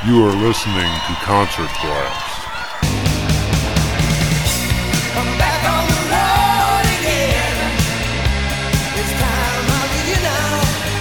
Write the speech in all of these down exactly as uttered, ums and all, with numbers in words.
You are listening to Concert Blast. I'm back on the road again. It's time I leave you now.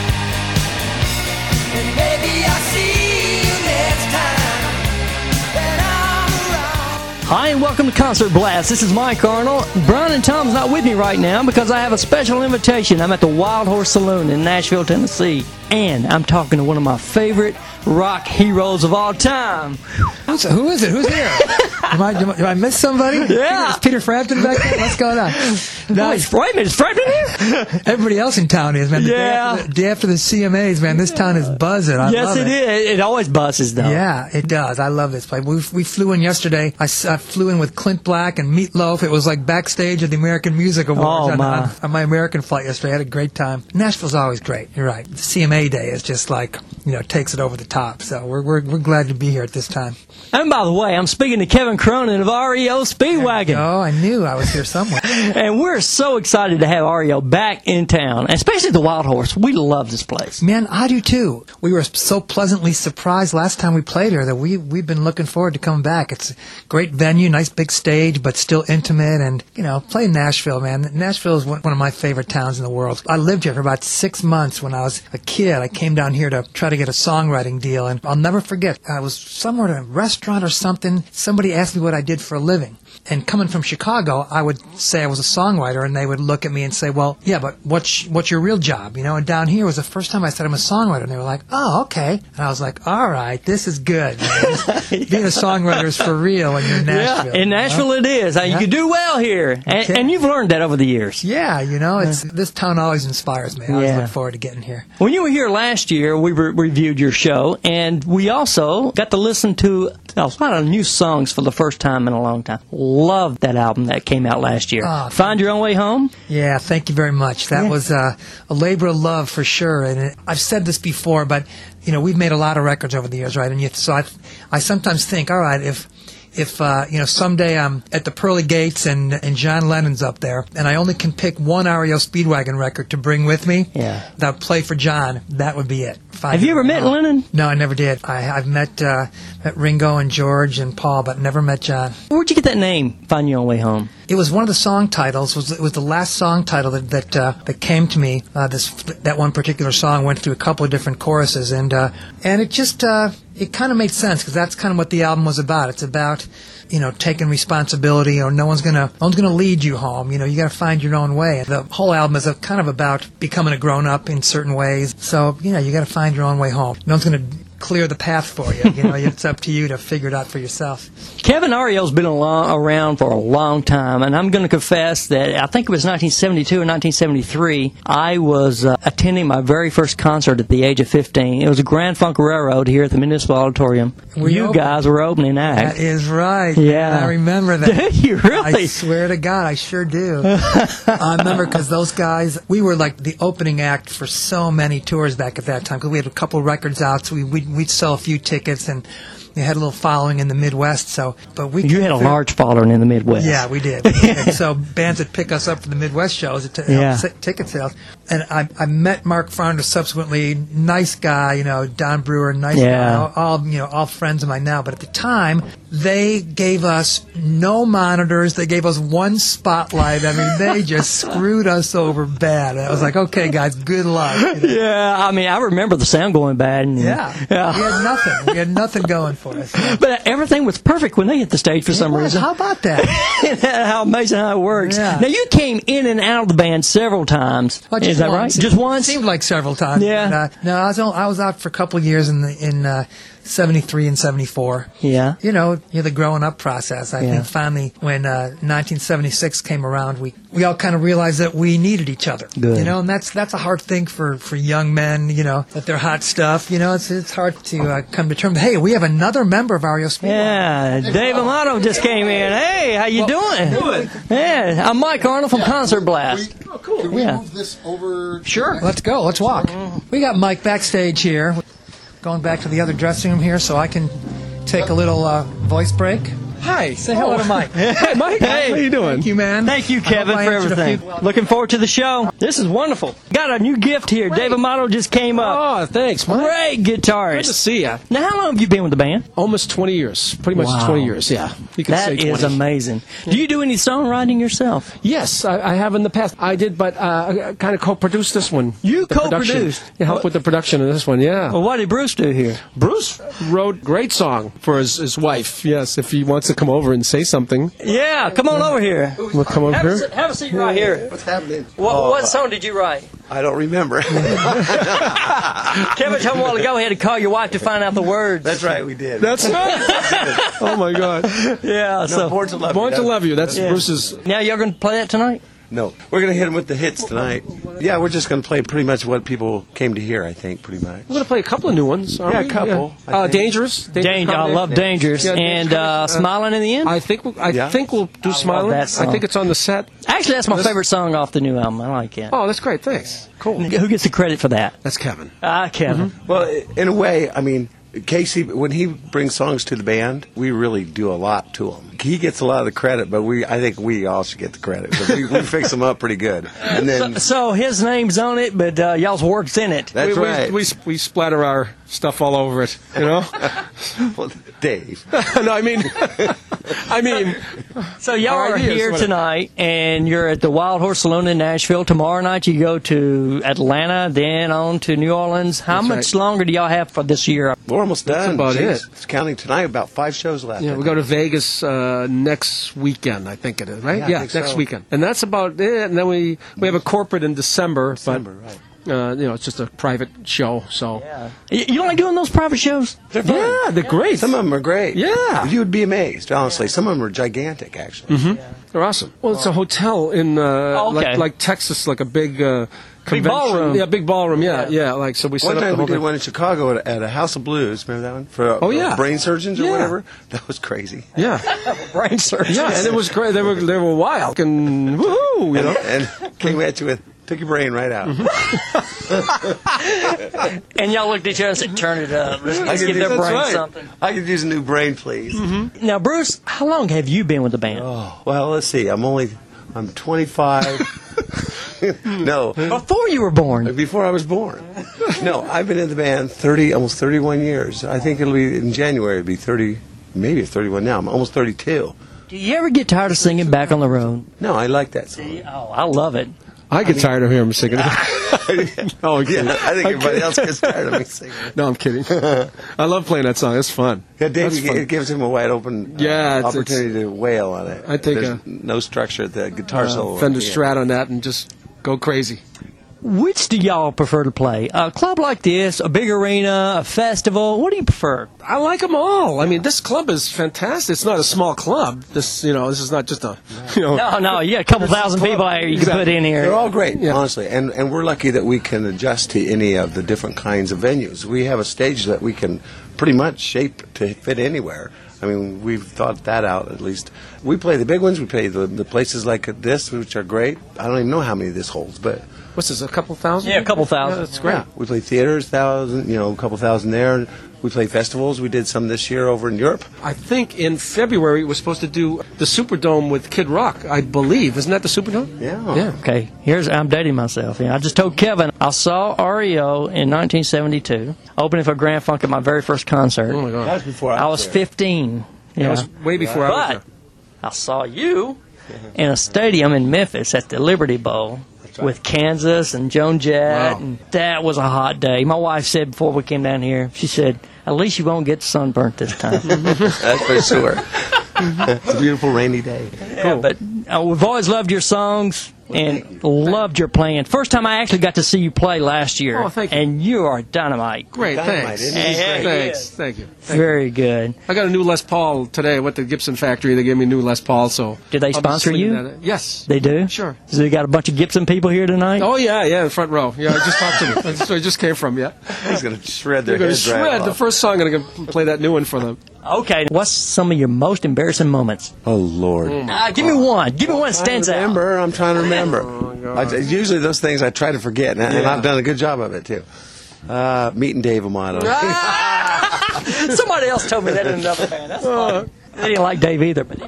And maybe I'll see you next time that I'm around. Hi, and welcome to Concert Blast. This is Mike Arnold. Brian and Tom's not with me right now because I have a special invitation. I'm at the Wild Horse Saloon in Nashville, Tennessee. And I'm talking to one of my favorite rock heroes of all time. Who's, who is it? Who's here? Am I, do I miss somebody? Yeah. Is Peter Frampton back there? What's going on? No, it's Frampton. Is Frampton here? Everybody else in town is, man. The Yeah. Day after, the day after the C M As, man, this town is buzzing. I yes, love it is. It always buzzes, though. Yeah, it does. I love this place. We, we flew in yesterday. I, s- I flew in with Clint Black and Meatloaf. It was like backstage at the American Music Awards Oh, on, my. on, on my American flight yesterday. I had a great time. Nashville's always great. You're right. The C M A day is just like, you know, takes it over the top. So we're we're, we're glad to be here at this time. And by the way, I'm speaking to Kevin Cronin of R E O Speedwagon. Oh, I knew I was here somewhere. And we're so excited to have R E O back in town, especially the Wild Horse. We love this place. Man, I do too. We were so pleasantly surprised last time we played here that we, we've been looking forward to coming back. It's a great venue, nice big stage, but still intimate. And, you know, playing Nashville, man. Nashville is one one of my favorite towns in the world. I lived here for about six months when I was a kid. I came down here to try to get a songwriting deal. And I'll never forget, I was somewhere at a restaurant or something. Somebody asked me what I did for a living. And coming from Chicago, I would say I was a songwriter, and they would look at me and say, well, yeah, but what's, what's your real job? You know, and down here was the first time I said I'm a songwriter, and they were like, oh, okay. And I was like, all right, this is good. Man. Being a songwriter is for real when you're in Nashville. Yeah, in Nashville you know? it is. Yeah. You can do well here. And, Okay. and you've learned that over the years. Yeah, you know, it's this town always inspires me. I always Yeah. look forward to getting here. When you were here last year, we re- reviewed your show, and we also got to listen to a lot of new songs for the first time in a long time. Love that album that came out last year. Oh, Find Your Own Way Home? Yeah, thank you very much. That Yeah. was uh, a labor of love for sure. And it, I've said this before, but you know, we've made a lot of records over the years, right? And you, so I, I sometimes think, all right, if if uh, you know someday I'm at the pearly gates and and John Lennon's up there, and I only can pick one R E O Speedwagon record to bring with me, Yeah. that would play for John. That would be it. Find Have you it. ever met Oh. Lennon? No, I never did. I, I've met uh, met Ringo and George and Paul, but never met John. Where'd you get that name, Find Your Own Way Home? It was one of the song titles. Was it was the last song title that that, uh, that came to me. Uh, this that one particular song went through a couple of different choruses, and uh, and it just uh, it kind of made sense because that's kind of what the album was about. It's about you know taking responsibility, or no one's gonna no one's gonna lead you home. You know you got to find your own way. The whole album is a, kind of about becoming a grown up in certain ways. So you know you got to find your own way home. No one's gonna clear the path for you. You know, it's up to you to figure it out for yourself. Kevin R E O's been a long, around for a long time, and I'm going to confess that I think it was nineteen seventy-two or nineteen seventy-three, I was uh, attending my very first concert at the age of fifteen. It was a Grand Funk Railroad here at the Municipal Auditorium. Were you you open? guys were opening act. That is right. Yeah. I remember that. Did you really? I swear to God, I sure do. I remember because those guys, we were like the opening act for so many tours back at that time because we had a couple records out, so we, we'd, we'd sell a few tickets and we had a little following in the Midwest. So, but we You had a large following in the Midwest. Yeah, we did. And so bands would pick us up for the Midwest shows to Yeah. help s- ticket sales. And I, I met Mark Farner subsequently. Nice guy, you know, Don Brewer, nice Yeah. guy. All, all you know, all friends of mine now. But at the time, they gave us no monitors. They gave us one spotlight. I mean, they just screwed us over bad. And I was like, okay, guys, good luck. You know? Yeah, I mean, I remember the sound going bad. And, Yeah. yeah. We had nothing. We had nothing going for us. Yeah. But everything was perfect when they hit the stage for It some was. reason. How about that? How amazing how it works. Yeah. Now, you came in and out of the band several times. Well, Is that right? once. Just once? It seemed like several times. Yeah. But, uh, no, I was on- I was out for a couple of years in the, in uh, seventy-three and seventy-four. Yeah. You know, you know the growing up process. I Yeah. think finally, when uh, nineteen seventy-six came around, we, we all kind of realized that we needed each other. Good. You know, and that's that's a hard thing for, for young men. You know, that they're hot stuff. You know, it's it's hard to uh, come to terms. Hey, we have another member of R E O Speedwagon. Yeah, Dave Amato just came in. Hey, how you doing? Good. Yeah, I'm Mike Arnold from Concert Blast. Oh, cool. Can we Yeah. move this over? to Sure. the next- Let's go. Let's walk. We got Mike backstage here. Going back to the other dressing room here so I can take a little uh, voice break. Hi, say hello to Mike. Hey, Mike. Hey. How you doing? Thank you, man. Thank you, I hope Kevin, I for answered a everything. few- Looking forward to the show. This is wonderful. Got a new gift here. David Motto just came up. Oh, thanks, Mike. Great Good guitarist. to see you. Now, how long have you been with the band? Almost twenty years. Pretty much Wow. twenty years, yeah. You can That say is twenty. amazing. Do you do any songwriting yourself? Yes, I, I have in the past. I did, but uh, I kind of co-produced this one. You The production. co-produced? Yeah, helped with the production of this one, yeah. Well, what did Bruce do here? Bruce wrote a great song for his, his wife, yes, if he wants to come over and say something. Yeah, come on over here. We'll come over Have a, here. sit- have a seat right here. What's happening? What, Oh, what song did you write? I don't remember. Kevin told me a while ago he had to call your wife to find out the words. That's right, we did. That's right. Oh, my God. Yeah, no, so Born to Love Born You. to Love You. That's Yeah. Bruce's. now you're going to play that tonight? No, we're going to hit him with the hits tonight. Yeah, we're just going to play pretty much what people came to hear, I think, pretty much. We're going to play a couple of new ones, aren't Yeah, a we? couple, I Uh, think. Dangerous. Danger, I love Dangerous. Yeah, and Dangerous. uh, Smiling in the End? I think we'll, I Yeah. think we'll do Smiling. that song. I think it's on the set. Actually, that's my This- favorite song off the new album. I like it. Oh, that's great. Thanks. Cool. Who gets the credit for that? That's Kevin. Ah, Kevin. Well, in a way, I mean, Casey, when he brings songs to the band, we really do a lot to him. He gets a lot of the credit, but we, I think we all should get the credit. 'Cause We, we fix them up pretty good. And then, So his name's on it, but uh, y'all's work's in it. that's we, we- right. We, we, splatter our stuff all over it, you know? Well, Dave. no, I mean, I mean, So y'all Our are ideas, here whatever. tonight, and you're at the Wild Horse Saloon in Nashville. Tomorrow night you go to Atlanta, then on to New Orleans. How That's much right. longer do y'all have for this year? We're almost done. about Jeez. it. It's counting tonight, about five shows left. yeah, we go to Vegas uh, next weekend, I think it is, right? Yeah, I think next so. weekend. And that's about it. And then we, we have a corporate in December, December, but, right. uh, you know, it's just a private show, so. You you like doing those private shows? They're fun. Yeah, they're great. Some of them are great. Yeah. You would be amazed, honestly. Some of them are gigantic, actually. They're awesome. Well, it's a hotel in, uh, Oh, okay. like, like Texas, like a big, uh, Big convention. ballroom. Yeah, big ballroom, yeah, yeah. like, so we set One up the time we whole did thing. one in Chicago at, at a House of Blues. Remember that one? For, uh, Oh, for yeah. brain surgeons or Yeah. whatever? That was crazy. Yeah. Brain surgery. Yeah, and it was great. They were, they were wild. And woohoo, you know? And, and came at you with, took your brain right out. And y'all looked at each other and said, turn it up. Let's, let's could give do- their that's brain right. something. I could use a new brain, please. Now, Bruce, how long have you been with the band? Oh, well, let's see. I'm only, I'm twenty-five. No, Before you were born. before I was born. No, I've been in the band thirty, almost thirty-one years. I think it'll be in January. It'll be thirty, maybe it's thirty-one now. I'm almost thirty-two. Do you ever get tired of singing Back on the Road? No, I like that song. Oh, I love it. I get tired of hearing him singing. oh, I'm Yeah, kidding. I think everybody else gets tired of me singing. No, I'm kidding. I love playing that song. It's fun. Yeah, Dave, That's it fun. gives him a wide open uh, Yeah, it's- opportunity to wail on it. I think, There's uh, no structure at the guitar solo. Uh, Fender Yeah. Strat on that and just go crazy. Which do y'all prefer to play? A club like this, a big arena, a festival? What do you prefer? I like them all. I mean, this club is fantastic. It's not a small club. This, you know, this is not just a, you know. No, no, you got a couple thousand people here you can put in here. They're all great, Yeah. honestly, and and we're lucky that we can adjust to any of the different kinds of venues. We have a stage that we can pretty much shape to fit anywhere. I mean, we've thought that out at least. We play the big ones. We play the, the places like this, which are great. I don't even know how many this holds, but What's this, a couple thousand? Yeah, a couple thousand. Yeah, that's great. yeah, we play theaters, thousand, you know, a couple thousand there. We play festivals. We did some this year over in Europe. I think in February we're supposed to do the Superdome with Kid Rock, I believe. Isn't that the Superdome? Yeah. Yeah. Okay, here's I'm dating myself. Yeah, I just told Kevin I saw R E O in nineteen seventy-two, opening for Grand Funk at my very first concert. Oh, my That God. was before I, I was there. fifteen. That Yeah. was way before I was But there. I saw you in a stadium in Memphis at the Liberty Bowl with Kansas and Joan Jett, Wow. and that was a hot day. My wife said before we came down here, she said, "At least you won't get sunburnt this time." That's for sure. It's a beautiful rainy day. Yeah, but uh, we've always loved your songs and loved your playing. First time I actually got to see you play last year. Oh, thank you. And you are dynamite. Great, Dynamite, thanks. isn't he? Yeah, he thanks, is. thank you. Thank you. Very good. I got a new Les Paul today. I went to the Gibson factory. They gave me a new Les Paul, so. Did they I'll be sponsor slinging you? that. Yes. They do? Sure. So they got a bunch of Gibson people here tonight? Oh, yeah, yeah, in the front row. Yeah, I just talked to them. That's where I just came from, yeah. He's going to shred their They're going to heads right shred. The off. first song, I'm going to play that new one for them. Okay. What's some of your most embarrassing moments? Oh, Lord. Uh, give me one. Give me one that stands I out. remember. I'm trying to remember. I, usually those things I try to forget, and, and Yeah. I've done a good job of it too. Uh, meeting Dave Amato. Somebody else told me that in another band. That's funny. They didn't like Dave either. But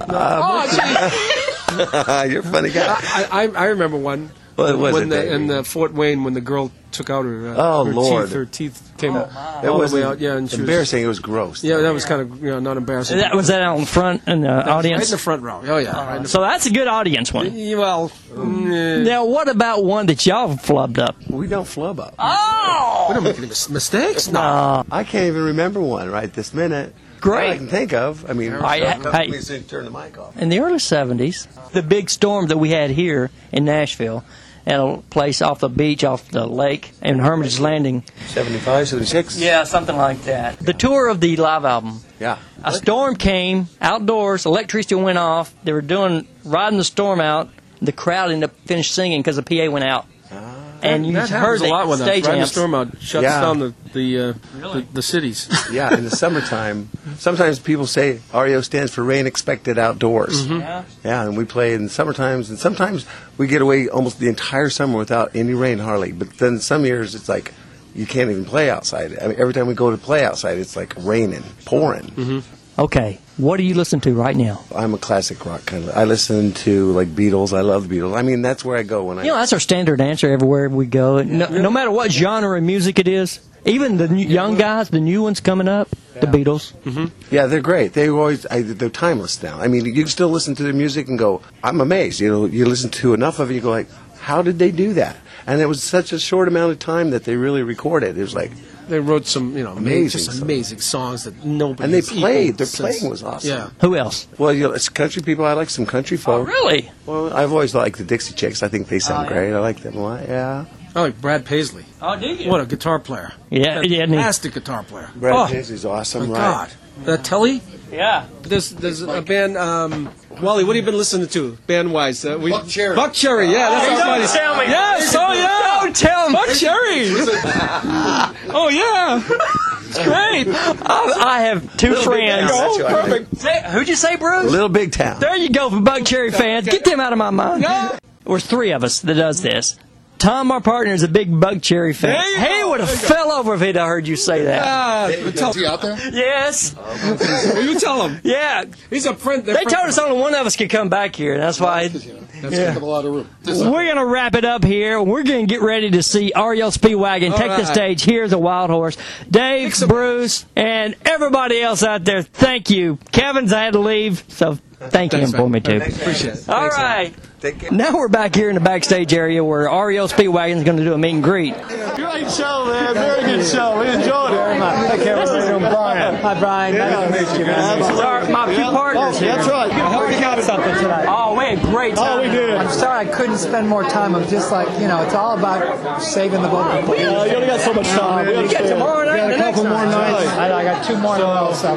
Oh, You're a funny guy. I, I, I remember one. What was when it, the, Dave? in the Fort Wayne when the girl took out her, uh, Oh, her Lord. teeth. Her teeth came It all was the way out. Yeah, and she embarrassing. It was gross. Was, yeah, that was kind of you know not embarrassing. that was that out in front in the That was audience. right in the front row. Oh yeah. Right in the So that's a good audience one. front. Well, mm, Now, what about one that y'all flubbed up? We don't flub up. Oh, we don't make any mis- mistakes. No. uh, I can't even remember one right this minute. Great. That I can think of. I mean, I- so- I- let me turn the mic off. in the early seventies, the big storm that we had here in Nashville at a place off the beach, off the lake, in Hermitage Landing. seventy-five, seventy-six? Yeah, something like that. The tour of the live album. Yeah. A storm came outdoors, electricity went off. They were doing riding the storm out. The crowd ended up finished singing because the P A went out. And you that heard happens the a lot when that stage riding the amps. storm out shuts Yeah. down the the, uh, the the cities. Yeah, in the summertime, sometimes people say R E O stands for Rain Expected Outdoors. Yeah. Yeah, and we play in the summertimes, and sometimes we get away almost the entire summer without any rain hardly. But then some years it's like you can't even play outside. I mean, every time we go to play outside, it's like raining, pouring. Okay, what do you listen to right now? I'm a classic rock kind of. I listen to like Beatles. I love the Beatles. I mean, that's where I go when I. You know, that's our standard answer everywhere we go. No, no matter what genre of music it is, even the new, young guys, the new ones coming up, the Beatles. Yeah, they're great. They always I, they're timeless now. I mean, you can still listen to their music and go, I'm amazed. You know, you listen to enough of it, you go like, how did they do that? And it was such a short amount of time that they really recorded. It was like, They wrote some you know Amazing just songs. amazing songs that nobody. and they has played. equaled Their since- playing was awesome. Yeah. Who else? Well, you know, it's country people. I like some country Oh, folk. really? Well, I've always liked the Dixie Chicks. I think they sound Oh, yeah. great. I like them a lot. Yeah. I like Brad Paisley. Oh, do you? What a guitar player. Yeah, yeah, and he- Fantastic guitar player. Brad oh, Paisley's awesome, my right? God. That Telly? Yeah. There's there's a band. Um, Wally, what have you been listening to, band wise? Uh, we, Buck Cherry. Buck Cherry. Yeah, that's Don't somebody. tell me. Yes. Oh yeah. Don't tell me. Buck Cherry. oh yeah. It's great. I, I have two friends. Town, that's who I think. Perfect. Say, who'd you say, Bruce? Little Big Town. There you go for Buck Cherry fans. Get them out of my mind. Yeah. There's three of us that does this. Tom, our partner, is a big Buck Cherry fan. There you He go. would have There you fell over if he'd have heard you say that. Ah, tell, Is he out there? Yes. well, you tell him. Yeah. He's a friend. They told us only one of us could come back here, and that's why. Because, you know, that's taking up a lot of room. This We're going to wrap it up here. We're going to get ready to see R E O Speedwagon All take the right. stage. Here's a Wild Horse. Dave, some- Bruce, and everybody else out there, thank you. Kevin's I had to leave, so thank Thanks, him for man. me, too. Appreciate it. All Thanks, man. right. Take care. Now we're back here in the backstage area where R E O Speedwagon is going to do a meet and greet. Great show, man. Very good show. We enjoyed it very much. Hey, Kevin. How you doing, Brian? Hi, Brian. Nice to meet you, man. These are my few partners here. That's right. I hope you got something tonight. Oh, we had a great time. Oh, we did. I'm sorry I couldn't spend more time. I'm just like, you know, it's all about saving the vocal cords. Uh, you only got so much time. We You got understand. tomorrow night, We got the a next couple more night. nights. I, I got two more in a row, so.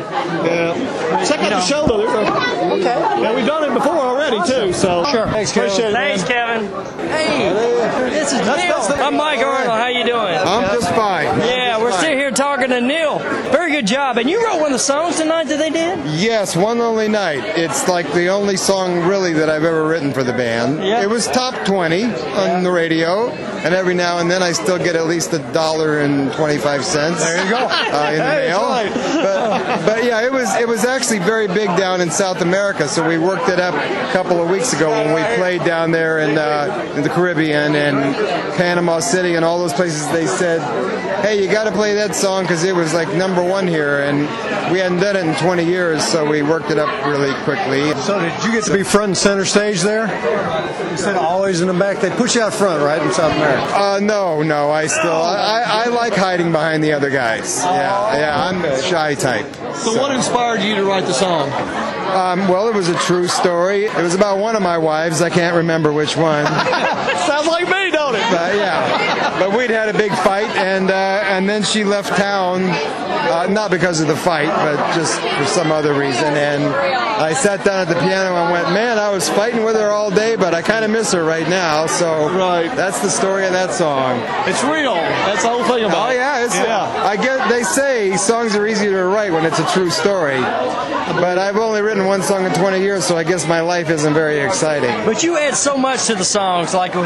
Yeah. Check out the show, though. There's a- Okay. Yeah, we've done it before already, too. So Sure. Thanks, Kevin. Appreciate it, Thanks, man. Kevin. Hey, this is Neil. I'm Mike Arnold. How you doing? I'm just fine. Yeah, we're sitting here talking to Neil. Very good job. And you wrote one of the songs tonight that they did? Yes, One Lonely Night. It's like the only song really that I've ever written for the band. Yeah. It was top twenty on the radio, and every now and then I still get at least a dollar and twenty-five cents. There you go. Uh, in the Hey, mail. that's right. But, but yeah, it was it was actually very big down in South America. So we worked it up a couple of weeks ago when we played down there in, uh, in the Caribbean and Panama City and all those places. They said, "Hey, you got to play that song because it was like number one here," and we hadn't done it in twenty years, so we worked it up really quickly. So did you get to be front and center stage there? You said always in the back. They push you out front, right, in South America? Uh, no, no, I still I, I, I like hiding behind the other guys. Yeah, yeah, I'm a shy type. So what inspired you to write the song? Um, well, it was a true story. It was about one of my wives. I can't remember which one. Sounds like me, don't it? But yeah, but we'd had a big fight, and uh, and then she left town, uh, not because of the fight, but just for some other reason. And I sat down at the piano and went, man, I was fighting with her all day, but I kind of miss her right now. So Right. that's the story of that song. It's real. That's the whole thing about Oh it. yeah, it's, Yeah. I get. They say songs are easier to write when it's a true story, but I've only written one song in twenty years, so I guess my life isn't very exciting. But you add so much to the songs, like with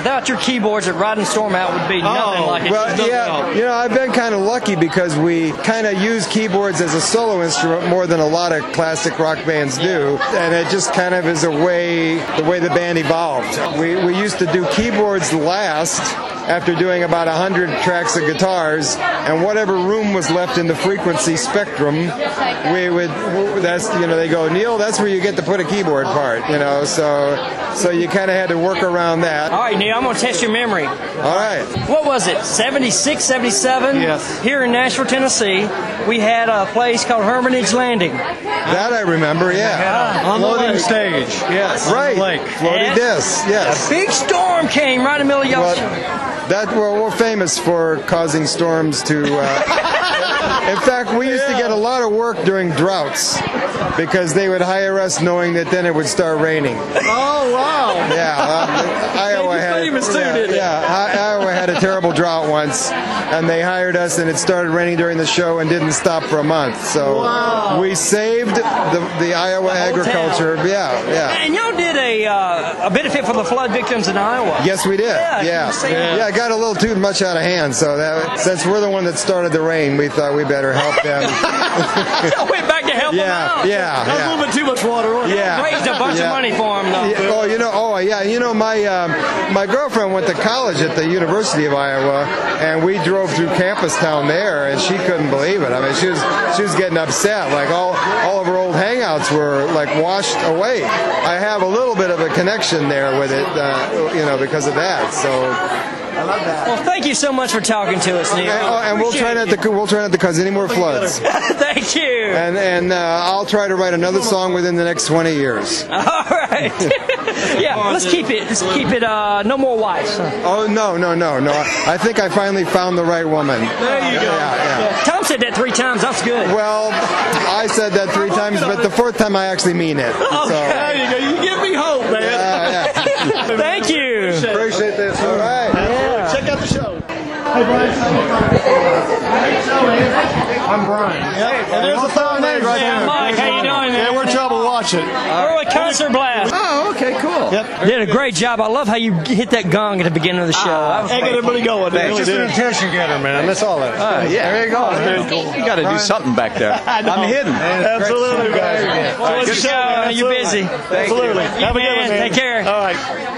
without your keyboards at Riding Storm Out would be nothing like it. Well, Just doesn't yeah, help. you know, I've been kind of lucky because we kind of use keyboards as a solo instrument more than a lot of classic rock bands do, and it just kind of is a way, the way the band evolved. We, we used to do keyboards last after doing about one hundred tracks of guitars, and whatever room was left in the frequency spectrum, we would, that's, you know, they go, Neil, that's where you get to put a keyboard part, you know, so so you kind of had to work around that. All right, Neil, I'm going to test your memory. All right. What was it, seventy-six, seventy-seven? Yes. Here in Nashville, Tennessee, we had a place called Hermitage Landing. That I remember, yeah. On the floating stage. Yes. Right. Lake. Floaty And disc, yes. Big storm came right in the middle of the Well, ocean. that well, we're famous for causing storms to. Uh, in fact, we used to get a lot of work during droughts because they would hire us knowing that then it would start raining. Oh, wow. Yeah, uh, Iowa had. famous too, yeah, didn't it? yeah, I- Iowa had a terrible drought once, and they hired us, and it started raining during the show and didn't stop for a month. So we saved the the Iowa whole agriculture. Yeah, yeah. And y'all did a uh, a benefit for the flood victims in Iowa. Yes, we did. Yeah, Yeah, you see yeah. that. It got a little too much out of hand. So that since we're the one that started the rain, we thought we better help them. Y'all went back to help yeah, them out. yeah, That was a yeah. little bit too much water on it. Yeah. Raised a bunch Yeah. of money for them, though. Yeah, oh, you know, oh, yeah, you know, my um, my girlfriend went to college at the University of Iowa, and we drove through campus town there, and she couldn't believe it. I mean, she was she was getting upset. Like all all of her old hangouts were like washed away. I have a little bit of a connection there with it, uh, you know, because of that. So. Well, thank you so much for talking to us, Neil. And, oh, and we'll try not to we'll try not to cause any more floods. Thank you. And and uh, I'll try to write another song within the next twenty years. All right. Yeah, let's keep it. Let's keep it. Uh, no more wives. Huh? Oh no no no no! I think I finally found the right woman. There you go. Yeah, yeah. Tom said that three times. That's good. Well, I said that three times, but the fourth time I actually mean it. So, There you go. You give me hope, man. yeah, yeah. Thank you. Appreciate this. All right. Check out the show. I'm Brian. And there's a phone name right there. Mike, how you doing, man? Yeah, we're trouble. Watch it. We're with Concert Blast. Oh, okay, cool. Yep. Did a great job. I love how you hit that gong at the beginning of the show. That was Hey, get everybody going. They really Just an did. attention getter, man. That's all that is. Uh, yeah, There you go. Very cool. You got to do something back there. I'm hidden. Absolutely, guys. Good show. You're busy. Absolutely. Have a good one, man. Take care. All right.